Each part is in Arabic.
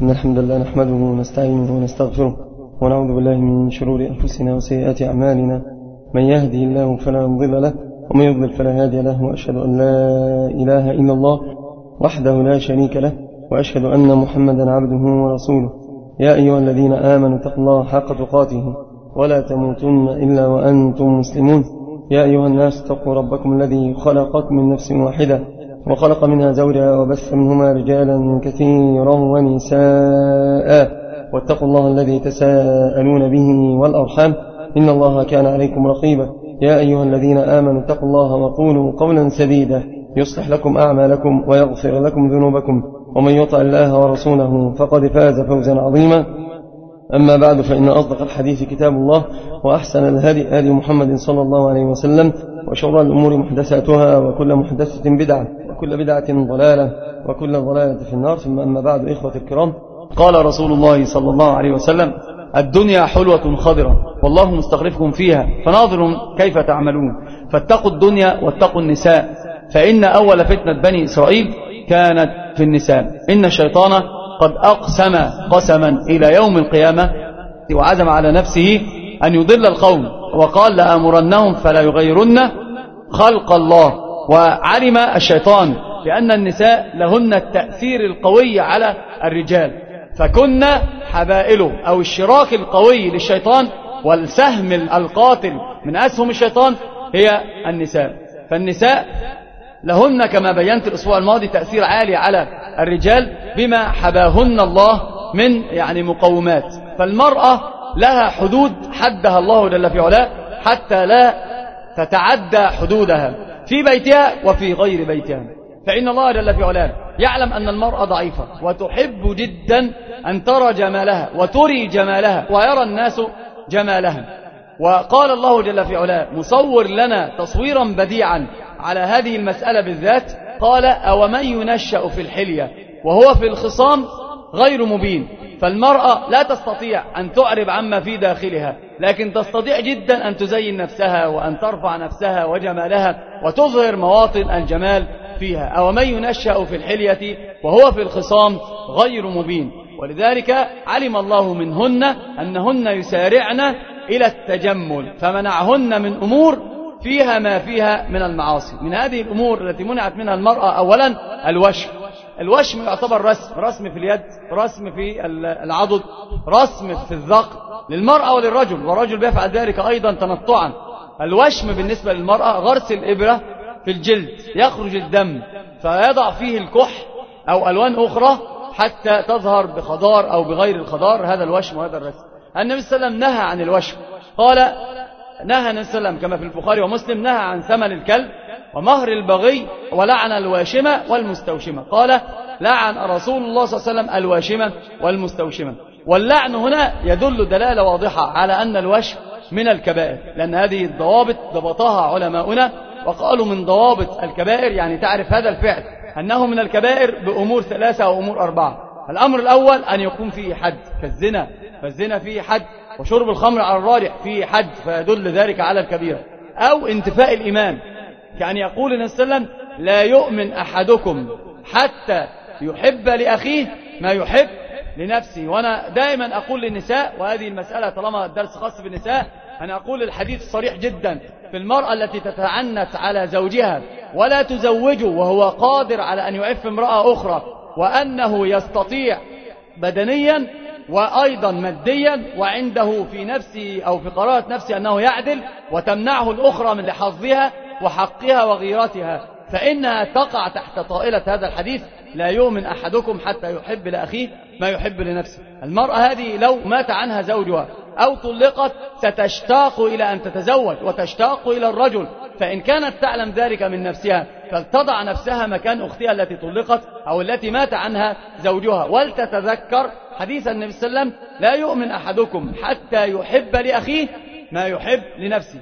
إن الحمد لله نحمده ونستعينه ونستغفره ونعوذ بالله من شرور أنفسنا وسيئات أعمالنا. من يهدي الله فلا مضل له ومن يضلل فلا هادي له، وأشهد أن لا إله إلا الله وحده لا شريك له، وأشهد أن محمدا عبده ورسوله. يا أيها الذين آمنوا اتقوا الله حق تقاته ولا تموتن إلا وأنتم مسلمون. يا أيها الناس اتقوا ربكم الذي خلقكم من نفس واحدة وخلق منها زوجها وبث منهما رجالا كثيرا ونساء، واتقوا الله الذي تساءلون به والأرحام إن الله كان عليكم رقيبا. يا أيها الذين آمنوا اتقوا الله وقولوا قولا سديدا يصلح لكم أعمالكم ويغفر لكم ذنوبكم، ومن يطع الله ورسوله فقد فاز فوزا عظيما. أما بعد، فإن أصدق الحديث كتاب الله، وأحسن الهدي هدي محمد صلى الله عليه وسلم، وشر الأمور محدثاتها، وكل محدثة بدعة، وكل بدعة ضلالة، وكل ضلالة في النار. ثم أما بعد، إخوة الكرام، قال رسول الله صلى الله عليه وسلم: الدنيا حلوة خضرة والله مستخلفكم فيها فناظر كيف تعملون، فاتقوا الدنيا واتقوا النساء، فإن أول فتنة بني إسرائيل كانت في النساء. إن الشيطان قد أقسم قسما إلى يوم القيامة وعزم على نفسه أن يضل القوم، وقال: لآمرنهم فلا يغيرن خلق الله. وعلم الشيطان بأن النساء لهن التأثير القوي على الرجال، فكن حبائله أو الشراك القوي للشيطان والسهم القاتل من أسهم الشيطان هي النساء. فالنساء لهن كما بينت الأسبوع الماضي تأثير عالي على الرجال بما حباهن الله من مقومات. فالمرأة لها حدود حدها الله جل في علاه حتى لا تتعدى حدودها في بيتها وفي غير بيتها. فإن الله جل في علاه يعلم أن المرأة ضعيفة وتحب جدا أن ترى جمالها وتري جمالها ويرى الناس جمالها. وقال الله جل في علاه مصور لنا تصويرا بديعا على هذه المسألة بالذات، قال: أومن ينشأ في الحلية وهو في الخصام غير مبين. فالمرأة لا تستطيع أن تعرب عما في داخلها، لكن تستطيع جدا أن تزين نفسها وأن ترفع نفسها وجمالها وتظهر مواطن الجمال فيها. أومن ينشأ في الحلية وهو في الخصام غير مبين. ولذلك علم الله منهن أنهن يسارعن إلى التجمل، فمنعهن من أمور فيها ما فيها من المعاصي. من هذه الأمور التي منعت منها المرأة أولا الوشم. الوشم يعتبر رسم في اليد، رسم في العضد، رسم في الذقن للمرأة وللرجل، والرجل بيفعل ذلك أيضا تنطعا. الوشم بالنسبة للمرأة غرس الإبرة في الجلد يخرج الدم فيضع فيه الكح أو ألوان أخرى حتى تظهر بخضار أو بغير الخضار. هذا الوشم وهذا الرسم. النبي صلى الله عليه وسلم نهى عن الوشم، قال: نهى النبي صلى الله عليه وسلم كما في البخاري ومسلم: نهى عن ثمن الكلب ومهر البغي ولعن الواشمة والمستوشمة. قال: لعن رسول الله صلى الله عليه وسلم الواشمة والمستوشمة. واللعن هنا يدل دلالة واضحة على أن الوشم من الكبائر، لأن هذه الضوابط ضبطها علماؤنا وقالوا من ضوابط الكبائر يعني تعرف هذا الفعل أنه من الكبائر بأمور ثلاثة أو أمور أربعة. الأمر الأول أن يكون فيه حد كالزنا، فالزنا فيه حد، وشرب الخمر على الراجح فيه حد فيدل ذلك على الكبيرة. أو انتفاء الإيمان، كان يقول النبي صلى الله عليه وسلم: لا يؤمن أحدكم حتى يحب لأخيه ما يحب لنفسه. وأنا دائما أقول للنساء، وهذه المسألة طالما الدرس خاص بالنساء، أنا أقول الحديث صريح جدا في المرأة التي تتعنت على زوجها ولا تزوجه وهو قادر على أن يعف امرأة أخرى، وأنه يستطيع بدنيا وأيضا ماديا، وعنده في نفسه أو في قرارة نفسه أنه يعدل، وتمنعه الأخرى من حظها وحقها وغيرتها، فإنها تقع تحت طائلة هذا الحديث: لا يؤمن أحدكم حتى يحب لأخيه ما يحب لنفسه. المرأة هذه لو مات عنها زوجها أو طلقت ستشتاق إلى أن تتزوج وتشتاق إلى الرجل، فإن كانت تعلم ذلك من نفسها فلتضع نفسها مكان أختها التي طلقت أو التي مات عنها زوجها، ولتتذكر حديث النبي صلى الله عليه وسلم: لا يؤمن أحدكم حتى يحب لأخيه ما يحب لنفسه،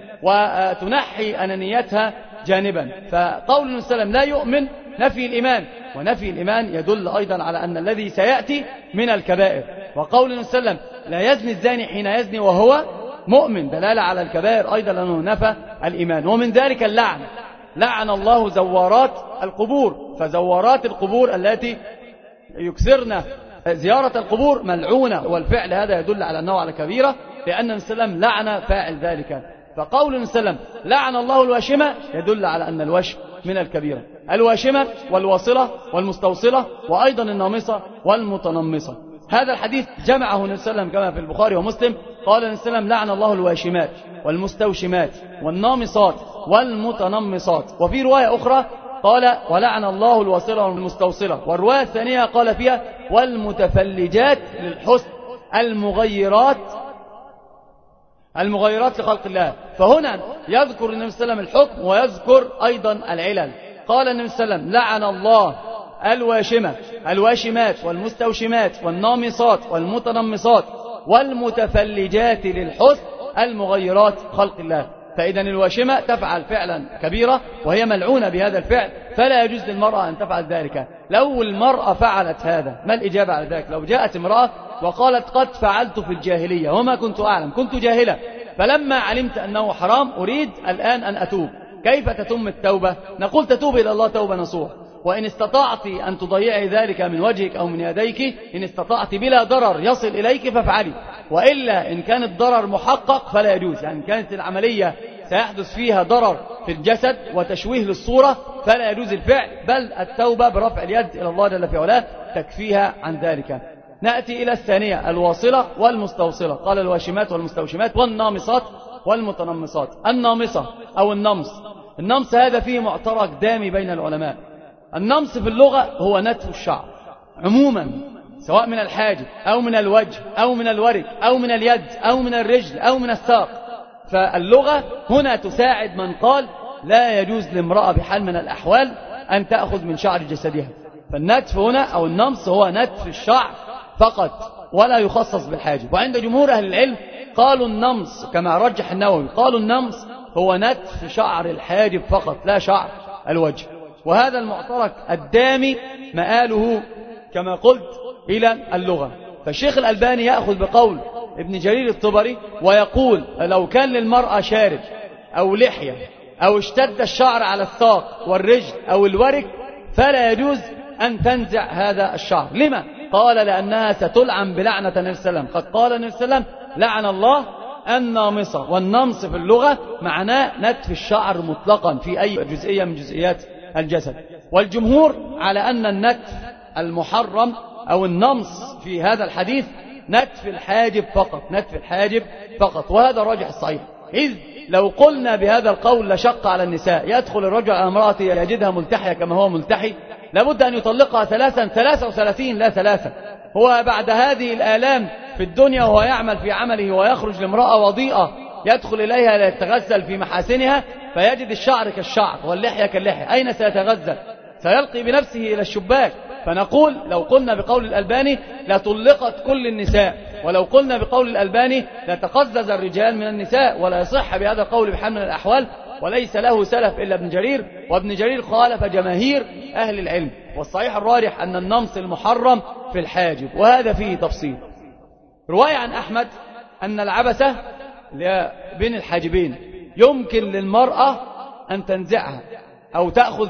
وتنحي أنانيتها جانبا. فقول النبي صلى الله عليه وسلم لا يؤمن نفي الإيمان، ونفي الإيمان يدل أيضا على أن الذي سيأتي من الكبائر. وقول النبي صلى الله عليه وسلم لا يزني الزاني حين يزني وهو مؤمن دلالة على الكبائر أيضا لأنه نفى الإيمان. ومن ذلك اللعن، لعن الله زوارات القبور، فزوارات القبور التي يكثرن زيارة القبور ملعونة، والفعل هذا يدل على أنه على كبيرة، لأن النبي صلى الله عليه وسلم لعن فاعل ذلك. فقول النبي صلى الله عليه وسلم لعن الله الواشمة يدل على أن الوشم من الكبيرة، الواشمة والواصلة والمستوصلة وأيضا النامصة والمتنمصة. هذا الحديث جمعه النبي صلى الله عليه وسلم كما في البخاري ومسلم. قال النبي صلى الله عليه وسلم لعن الله الواشمات والمستوشمات والنامصات والمتنمصات. وفي رواية أخرى قال ولعن الله الواصلة والمستوصلة، والرواية الثانية قال فيها والمتفلجات للحسن المغيرات لخلق الله. فهنا يذكر النبي صلى الله عليه وسلم الحكم ويذكر أيضا العلل. قال النبي صلى الله عليه وسلم لعن الله الواشمات والمستوشمات والنامصات والمتنمصات والمتفلجات للحسن المغيرات خلق الله. فإذا الواشمة تفعل فعلا كبيرة وهي ملعونة بهذا الفعل، فلا يجوز للمرأة أن تفعل ذلك. لو المرأة فعلت هذا، ما الإجابة على ذلك؟ لو جاءت امرأة وقالت قد فعلت في الجاهلية وما كنت أعلم، كنت جاهلة، فلما علمت أنه حرام أريد الآن أن أتوب، كيف تتم التوبة؟ نقول تتوب إلى الله توبة نصوح. وإن استطعت أن تضيعي ذلك من وجهك أو من يديك، إن استطعت بلا ضرر يصل إليك فافعلي، وإلا إن كان الضرر محقق فلا يجوز. يعني كانت العملية سيحدث فيها ضرر في الجسد وتشويه للصورة فلا يجوز الفعل، بل التوبة برفع اليد إلى الله جل في علاه تكفيها عن ذلك. نأتي إلى الثانية الواصلة والمستوصلة. قال الواشمات والمستوشمات والنامصات والمتنمصات. النامصة أو النمص هذا فيه معترك دامي بين العلماء. النمص في اللغة هو نتف الشعر عموما، سواء من الحاجب أو من الوجه أو من الورك أو من اليد أو من الرجل أو من الساق. فاللغة هنا تساعد من قال لا يجوز لامرأة بحال من الأحوال أن تأخذ من شعر جسدها. فالنتف هنا أو النمص هو نتف الشعر فقط ولا يخصص بالحاجب. وعند جمهور أهل العلم قالوا النمص كما رجح النووي، قالوا النمص هو نتف شعر الحاجب فقط لا شعر الوجه. وهذا المعترك الدامي مآله كما قلت إلى اللغة. فالشيخ الألباني يأخذ بقول ابن جرير الطبري ويقول لو كان للمرأة شارب أو لحية أو اشتد الشعر على الساق والرجل أو الورك فلا يجوز أن تنزع هذا الشعر. لما؟ قال لأنها ستلعن بلعنة النبي صلى الله عليه وسلم. قد قال النبي صلى الله عليه وسلم لعن الله النامصة، والنمص في اللغة معناه نتف الشعر مطلقا في أي جزئية من جزئيات الجسد. والجمهور على أن النتف المحرم أو النمص في هذا الحديث نتف الحاجب فقط، نتف الحاجب فقط، وهذا الراجح الصحيح. إذ لو قلنا بهذا القول لشق على النساء، يدخل الرجل على امرأته يجدها ملتحية كما هو ملتحي لابد أن يطلقها 33 لا 3. هو بعد هذه الآلام في الدنيا وهو يعمل في عمله ويخرج لامرأة وضيئة يدخل إليها ليتغزل في محاسنها فيجد الشعر كالشعر واللحية كاللحية، أين سيتغزل؟ سيلقي بنفسه إلى الشباك. فنقول لو قلنا بقول الألباني لطلقت كل النساء، ولو قلنا بقول الألباني لتقزز الرجال من النساء، ولا يصح بهذا القول بحال من الأحوال، وليس له سلف إلا ابن جرير، وابن جرير خالف جماهير أهل العلم. والصحيح الراجح أن النمص المحرم في الحاجب، وهذا فيه تفصيل. رواية عن أحمد أن العبسة بين الحاجبين يمكن للمرأة أن تنزعها أو تأخذ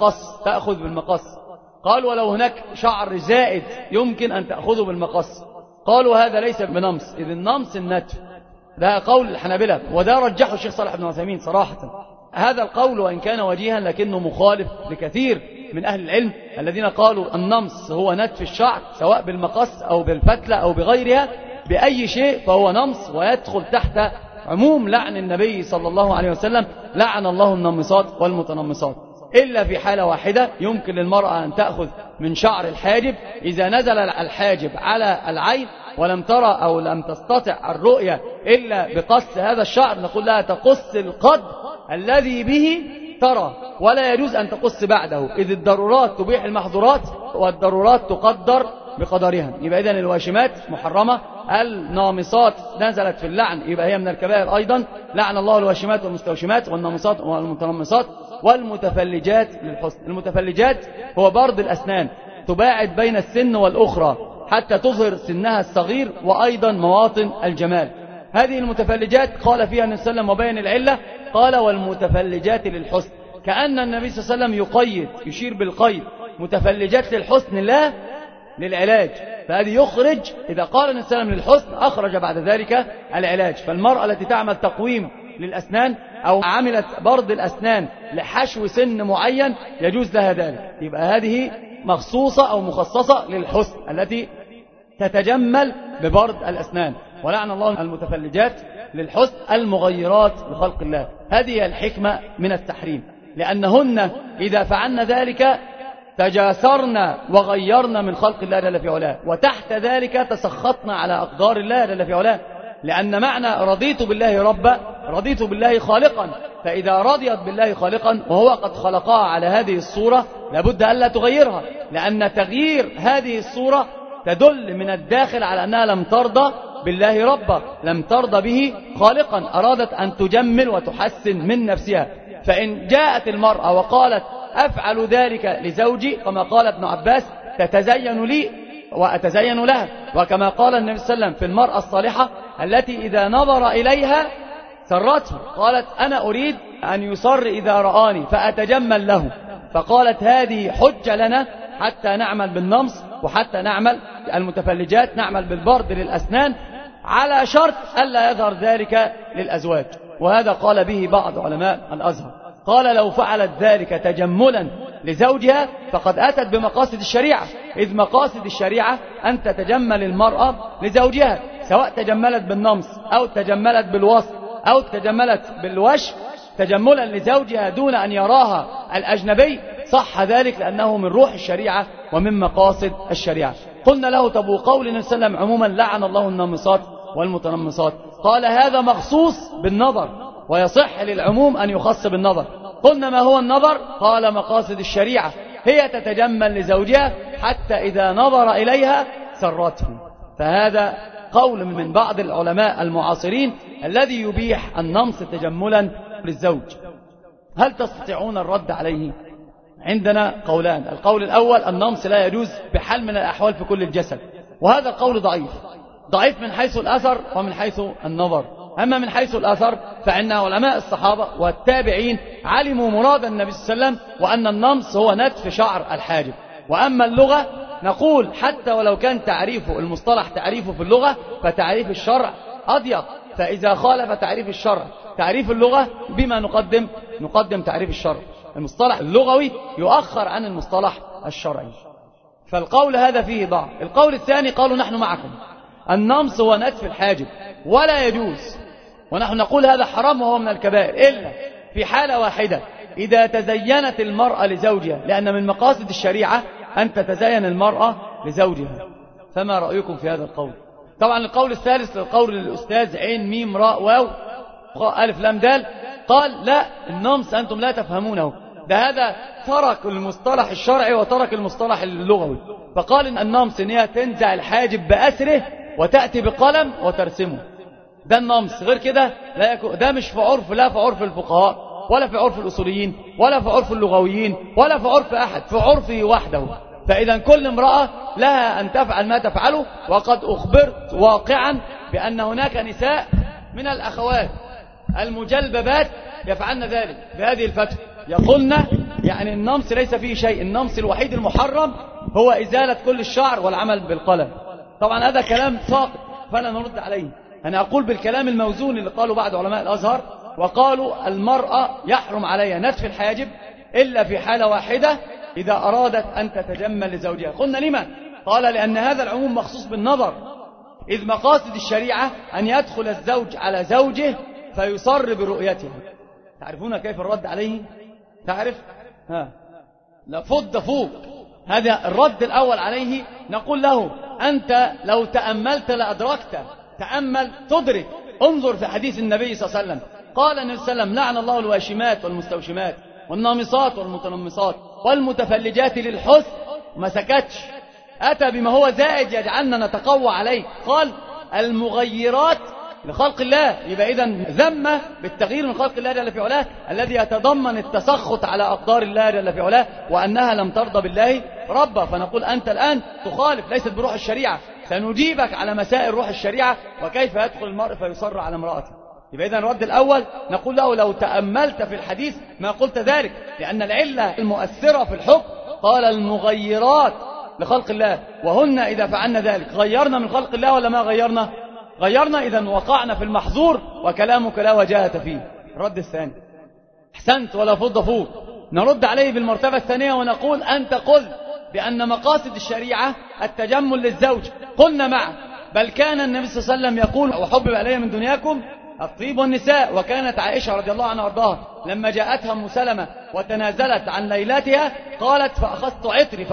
بالمقص. قال ولو هناك شعر زائد يمكن أن تأخذه بالمقص. قالوا هذا ليس بنمص، إذ النمص النتف. ده قول الحنابلة، وده رجحه الشيخ صالح بن عثيمين صراحة. هذا القول وإن كان وجيها لكنه مخالف لكثير من أهل العلم الذين قالوا النمص هو نتف الشعر سواء بالمقص أو بالفتلة أو بغيرها، بأي شيء فهو نمص ويدخل تحت عموم لعن النبي صلى الله عليه وسلم لعن الله النمصات والمتنمصات. إلا في حالة واحدة يمكن للمرأة أن تأخذ من شعر الحاجب إذا نزل الحاجب على العين ولم ترى أو لم تستطع الرؤية إلا بقص هذا الشعر، نقول لها تقص القدر الذي به ترى، ولا يجوز أن تقص بعده، إذ الضرورات تبيح المحظورات والضرورات تقدر بقدرها. يبقى إذن الواشمات محرمة، النامصات نزلت في اللعن يبقى هي من الكبائر أيضا، لعن الله الواشمات والمستوشمات والنامصات والمتنمصات والمتفلجات للحسن. المتفلجات هو برد الأسنان، تباعد بين السن والأخرى حتى تظهر سنها الصغير وأيضا مواطن الجمال. هذه المتفلجات قال فيها النبي صلى الله عليه وسلم وبين العلة، قال والمتفلجات للحسن، كأن النبي صلى الله عليه وسلم يقيد، يشير بالقيد، متفلجات للحسن لا للعلاج، فهذه يخرج إذا قال النبي صلى الله عليه وسلم للحسن أخرج بعد ذلك العلاج. فالمرأة التي تعمل تقويم للأسنان أو عملت برد الأسنان لحشو سن معين يجوز لها ذلك، يبقى هذه مخصوصة أو مخصصة للحسن التي تتجمل ببرد الأسنان. ولعن الله المتفلجات للحسن المغيرات لخلق الله. هذه الحكمة من التحريم، لأنهن إذا فعلن ذلك تجاسرن وغيرن من خلق الله جل في علاه، وتحت ذلك تسخطن على أقدار الله جل في علاه، لأن معنى رضيت بالله ربا رضيت بالله خالقا، فإذا رضيت بالله خالقا وهو قد خلقها على هذه الصورة لابد ألا تغيرها، لأن تغيير هذه الصورة تدل من الداخل على أنها لم ترضى بالله ربا، لم ترضى به خالقا، أرادت أن تجمل وتحسن من نفسها. فإن جاءت المرأة وقالت أفعل ذلك لزوجي، كما قال ابن عباس تتزين لي وأتزين لها، وكما قال النبي صلى الله عليه وسلم في المرأة الصالحة التي إذا نظر إليها سرته، قالت أنا أريد أن يصر إذا رآني فأتجمل له، فقالت هذه حجة لنا حتى نعمل بالنمص وحتى نعمل المتفلجات نعمل بالبرد للأسنان، على شرط ألا يظهر ذلك للأزواج. وهذا قال به بعض علماء الأزهر، قال لو فعلت ذلك تجملا لزوجها فقد أتت بمقاصد الشريعة، إذ مقاصد الشريعة أن تتجمل المرأة لزوجها، سواء تجملت بالنمص أو تجملت بالوصف أو تجملت بالوش تجملا لزوجها دون أن يراها الأجنبي، صح ذلك لأنه من روح الشريعة ومن مقاصد الشريعة. قلنا له طب وقول النبي صلى الله عليه وسلم عموما لعن الله النامصات والمتنمصات، قال هذا مخصوص بالنظر ويصح للعموم أن يخص بالنظر. قلنا ما هو النظر؟ قال مقاصد الشريعة، هي تتجمل لزوجها حتى إذا نظر إليها سرته. فهذا قول من بعض العلماء المعاصرين الذي يبيح النمص تجملا للزوج. هل تستطيعون الرد عليه؟ عندنا قولان، القول الأول النمص لا يجوز بحال من الأحوال في كل الجسد، وهذا القول ضعيف من حيث الأثر ومن حيث النظر. أما من حيث الأثر فإن علماء الصحابة والتابعين علموا مراد النبي صلى الله عليه وسلم وأن النمص هو نتف شعر الحاجب. وأما اللغة نقول حتى ولو كان تعريفه المصطلح تعريفه في اللغة فتعريف الشرع أضيق، فإذا خالف تعريف الشرع تعريف اللغة بما نقدم تعريف الشرع، المصطلح اللغوي يؤخر عن المصطلح الشرعي. فالقول هذا فيه ضعف. القول الثاني قالوا نحن معكم، النمص هو نتف الحاجب ولا يجوز، ونحن نقول هذا حرام وهو من الكبائر إلا في حالة واحدة، إذا تزينت المرأة لزوجها، لأن من مقاصد الشريعة أن تتزين المرأة لزوجها. فما رأيكم في هذا القول؟ طبعا القول الثالث القول للأستاذ عين ميم راء واو ألف لام دال، قال لا النمص أنتم لا تفهمونه، ده هذا ترك المصطلح الشرعي وترك المصطلح اللغوي، فقال إن النمص إن هي تنزع الحاجب بأسره وتأتي بقلم وترسمه، ده النمص. غير كده لا يكون، ده مش في عرف، لا في عرف الفقهاء ولا في عرف الأصوليين ولا في عرف اللغويين ولا في عرف أحد، في عرفه وحده. فإذا كل امرأة لها أن تفعل ما تفعله، وقد أخبرت واقعا بأن هناك نساء من الأخوات المجلببات يفعلن ذلك بهذه الفتوى، يقولن يعني النمص ليس فيه شيء، النمص الوحيد المحرم هو إزالة كل الشعر والعمل بالقلم. طبعا هذا كلام ساقط فلا نرد عليه، أنا أقول بالكلام الموزون اللي قالوا بعض علماء الأزهر، وقالوا المرأة يحرم عليها نتف الحاجب إلا في حالة واحدة، إذا أرادت أن تتجمل لزوجها. قلنا لما؟ قال لأن هذا العموم مخصوص بالنظر، إذ مقاصد الشريعة أن يدخل الزوج على زوجه فيصر برؤيته. تعرفون كيف الرد عليه؟ تعرف؟ لفض فوق. هذا الرد الأول عليه، نقول له أنت لو تأملت لأدركت، تأمل تدرك، انظر في حديث النبي صلى الله عليه وسلم، قال النبي صلى الله عليه وسلم لعن الله الواشمات والمستوشمات والنامصات والمتنمصات والمتفلجات للحسن، ما سكتش، أتى بما هو زائد يجعلنا نتقوى عليه، قال المغيرات لخلق الله. يبقى إذن ذمة بالتغيير من خلق الله جل في علاه الذي يتضمن التسخط على أقدار الله جل في علاه، وأنها لم ترضى بالله ربا. فنقول أنت الآن تخالف، ليست بروح الشريعة، سنجيبك على مسائل روح الشريعة وكيف يدخل المرء فيصر على امرأته. يبقى إذن الرد الأول نقول له لو تأملت في الحديث ما قلت ذلك، لأن العلة المؤثرة في الحكم قال المغيرات لخلق الله، وهن إذا فعلنا ذلك غيرنا من خلق الله ولا ما غيرنا؟ غيرنا. إذن وقعنا في المحظور وكلامك لا وجاهة فيه. الرد الثاني: أحسنت ولا فض فوق. نرد عليه بالمرتبة الثانية ونقول: أنت قلت بأن مقاصد الشريعة التجمل للزوج، قلنا معه، بل كان النبي صلى الله عليه وسلم يقول: وحبب إلي من دنياكم الطيب والنساء. وكانت عائشة رضي الله عنها وارضاها لما جاءتها أم سلمة وتنازلت عن ليلتها قالت: فأخذت عطري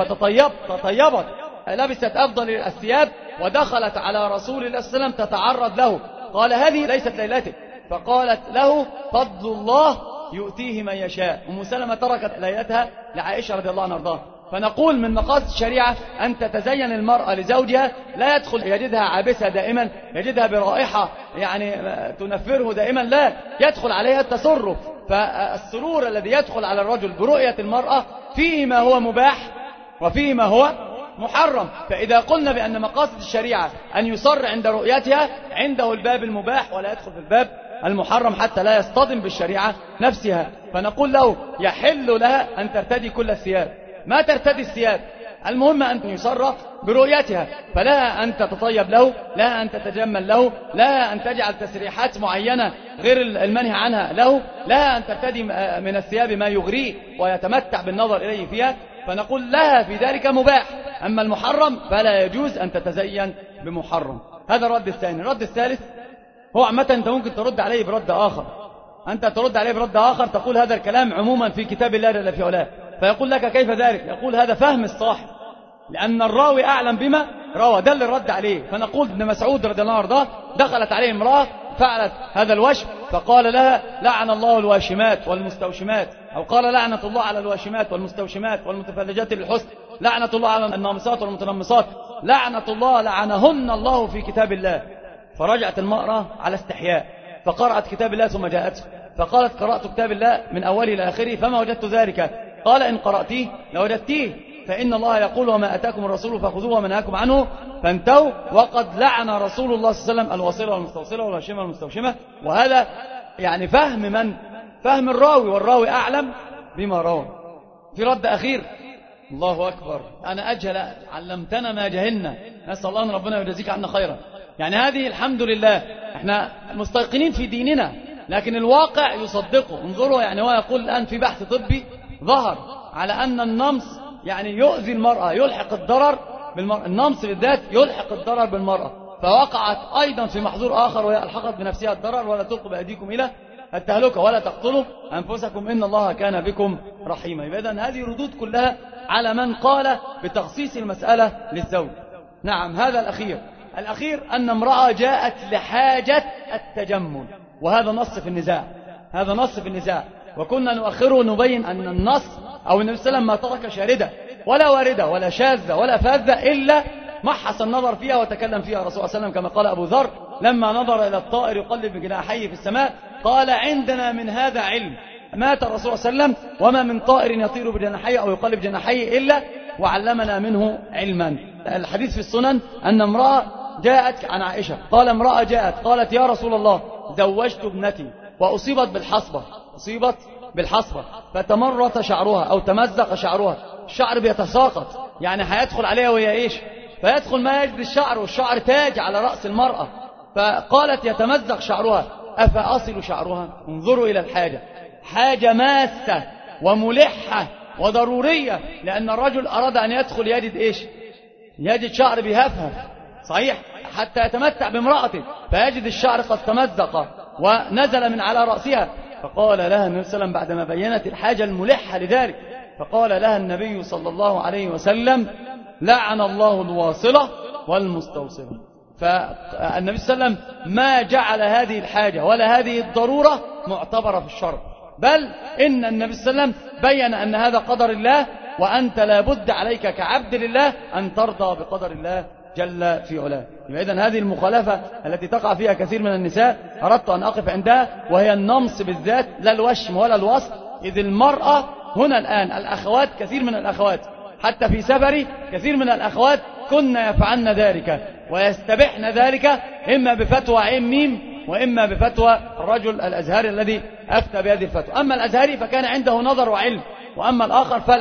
تطيبت، لبست أفضل الثياب ودخلت على رسول الله صلى الله عليه وسلم تتعرض له، قال: هذه ليست ليلتك، فقالت له: فضل الله يؤتيه من يشاء. أم سلمة تركت ليلتها لعائشة رضي الله عنها وارضاها. فنقول من مقاصد الشريعة أن تتزين المرأة لزوجها، لا يدخل يجدها عابسة دائما، يجدها برائحة يعني تنفره دائما، لا، يدخل عليها التسرف. فالسرور الذي يدخل على الرجل برؤية المرأة فيه ما هو مباح وفيه ما هو محرم. فإذا قلنا بأن مقاصد الشريعة أن يصر عند رؤيتها، عنده الباب المباح ولا يدخل في الباب المحرم حتى لا يصطدم بالشريعة نفسها. فنقول له: يحل لها أن ترتدي كل الثياب، ما ترتدي الثياب، المهم أن يصر برؤيتها، فلها أن تتطيب له، لها أن تتجمل له، لها أن تجعل تسريحات معينة غير المنهي عنها له، لها أن ترتدي من الثياب ما يغريه ويتمتع بالنظر إليه فيها. فنقول لها في ذلك مباح، أما المحرم فلا يجوز أن تتزين بمحرم. هذا الرد الثاني. الرد الثالث هو عامة أنت ممكن ترد عليه برد آخر، أنت ترد عليه برد آخر، تقول هذا الكلام عموما في كتاب الله جل في علاه، فيقول لك: كيف ذلك؟ يقول: هذا فهم الصاحب، لأن الراوي أعلم بما روى، ده اللي الرد عليه. فنقول: ابن مسعود رضي الله عنه دخلت عليه امرأة فعلت هذا الوشم، فقال لها: لعن الله الواشمات والمستوشمات، أو قال: لعنة الله على الواشمات والمستوشمات والمتفلجات للحسن، لعنة الله على النامصات والمتنمصات، لعنة الله لعنهن الله في كتاب الله. فرجعت المرأة على استحياء فقرأت كتاب الله ثم جاءت فقالت: قرأت كتاب الله من أوله إلى آخره فما وجدت ذلك. قال: إن قرأتيه لوجدتيه، فإن الله يقول: وما أتاكم الرسول فخذوه وما نهاكم عنه فانتهوا، وقد لعن رسول الله صلى الله عليه وسلم الوصيلة والمستوصلة والواشمة والمستوشمة. وهذا يعني فهم الراوي، والراوي أعلم بما روى. في رد أخير: الله أكبر، أنا أجهل، علمتنا ما جهلنا، نسأل الله أن ربنا يجزيك عنا خيرا. يعني هذه الحمد لله احنا مستيقنين في ديننا، لكن الواقع يصدقه. انظروا، يعني هو يقول الآن في بحث طبي ظهر على أن النمص يعني يؤذي المرأة، يلحق الضرر بالمرأة، النمص بالذات يلحق الضرر بالمرأة، فوقعت أيضا في محظور آخر وهي ألحقت بنفسها الضرر: ولا تلقوا بأيديكم إلى التهلكة ولا تقتلوا أنفسكم إن الله كان بكم رحيما. إذن هذه ردود كلها على من قال بتخصيص المسألة للزوج. نعم. هذا الأخير أن امرأة جاءت لحاجة التجمل، وهذا نص في النزاع، وكنا نؤخره نبين أن النص أو النبي صلى الله عليه وسلم ما ترك شاردة ولا واردة ولا شاذة ولا فاذة إلا محص النظر فيها وتكلم فيها الرسول صلى الله عليه وسلم، كما قال أبو ذر لما نظر إلى الطائر يقلب بجناحيه في السماء قال: عندنا من هذا علم. مات الرسول صلى الله عليه وسلم وما من طائر يطير بجناحيه أو يقلب جناحيه إلا وعلمنا منه علما. الحديث في السنن أن امرأة جاءت عن عائشة، قال: امرأة جاءت قالت: يا رسول الله، زوجت ابنتي وأصيبت بالحصبة فتمرط شعرها أو تمزق شعرها، الشعر بيتساقط، يعني هيدخل عليها وهي إيش؟ فيدخل ما يجد الشعر، والشعر تاج على رأس المرأة. فقالت: يتمزق شعرها أفأصل شعرها؟ انظروا إلى الحاجة، حاجة ماسة وملحة وضرورية، لأن الرجل أراد أن يدخل يجد إيش؟ يجد شعر بيهفهف، صحيح، حتى يتمتع بامرأته، فيجد الشعر قد تمزق ونزل من على رأسها. فقال لها النبي صلى الله عليه وسلم بعدما بينت الحاجة الملحة لذلك، فقال لها النبي صلى الله عليه وسلم: لعن الله الواصلة والمستوصلة. فالنبي صلى الله عليه وسلم ما جعل هذه الحاجة ولا هذه الضرورة معتبرة في الشرع، بل إن النبي صلى الله عليه وسلم بيّن أن هذا قدر الله، وأنت لابد عليك كعبد لله أن ترضى بقدر الله جل في علاه. إذن هذه المخالفة التي تقع فيها كثير من النساء أردت أن أقف عندها، وهي النمص بالذات، لا الوشم ولا الوصل. إذ المرأة هنا الآن الأخوات، كثير من الأخوات حتى في سفري كثير من الأخوات كنا يفعلن ذلك ويستبحن ذلك، إما بفتوى عين ميم وإما بفتوى الرجل الأزهري الذي أفتى بهذه الفتوى. أما الأزهري فكان عنده نظر وعلم، وأما الآخر فلا.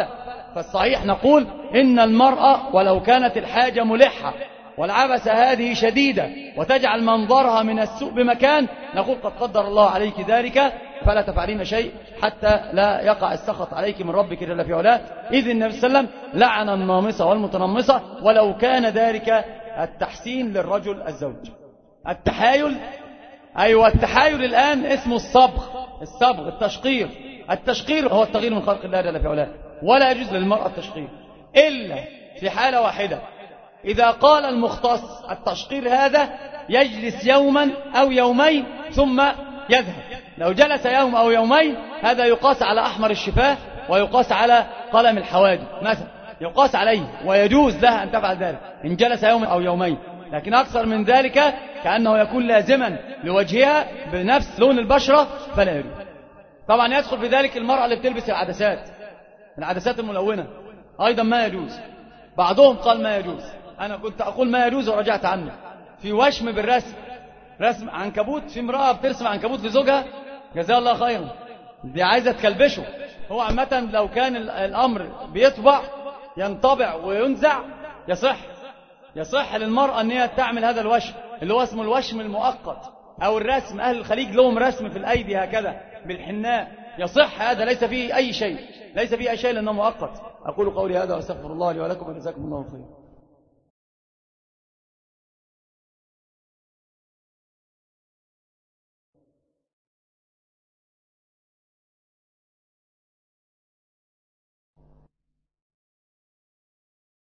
فالصحيح نقول إن المرأة ولو كانت الحاجة ملحة والعبثة هذه شديدة وتجعل منظرها من السوء بمكان، نقول قد قدر الله عليك ذلك فلا تفعلين شيء حتى لا يقع السخط عليك من ربك جل في علاه. إذ النبي صلى الله عليه وسلم لعن النامصة والمتنمصة ولو كان ذلك التحسين للرجل الزوج. التحايل، أيوة التحايل الآن اسمه الصبغ التشقير. التشقير هو التغيير من خلق الله جل في علاه، ولا يجوز للمرأة التشقير إلا في حالة واحدة، إذا قال المختص التشقير هذا يجلس يوما أو يومين ثم يذهب. لو جلس يوم أو يومين هذا يقاس على أحمر الشفاه ويقاس على قلم الحواجب مثلا، يقاس عليه ويجوز لها أن تفعل ذلك إن جلس يوم أو يومين. لكن أكثر من ذلك كأنه يكون لازما لوجهها بنفس لون البشرة فلا يجوز. طبعا يدخل في ذلك المرأة اللي بتلبس العدسات الملونة أيضا ما يجوز. بعضهم قال ما يجوز، أنا كنت أقول ما يجوز ورجعت عنه. في وشم بالرسم، رسم عنكبوت، في امرأة بترسم عنكبوت لزوجها جزاها الله خيرا، دي عايزة تكلبشه. هو عامة لو كان الأمر بيطبع ينطبع وينزع يصح للمرأة أن هي تعمل هذا الوشم اللي هو اسمه الوشم المؤقت أو الرسم. أهل الخليج لهم رسم في الأيدي هكذا بالحناء، يصح هذا، ليس فيه أي شيء لأنه مؤقت. أقول قولي هذا وأستغفر الله لي ولكم وجزاكم الله خيرا.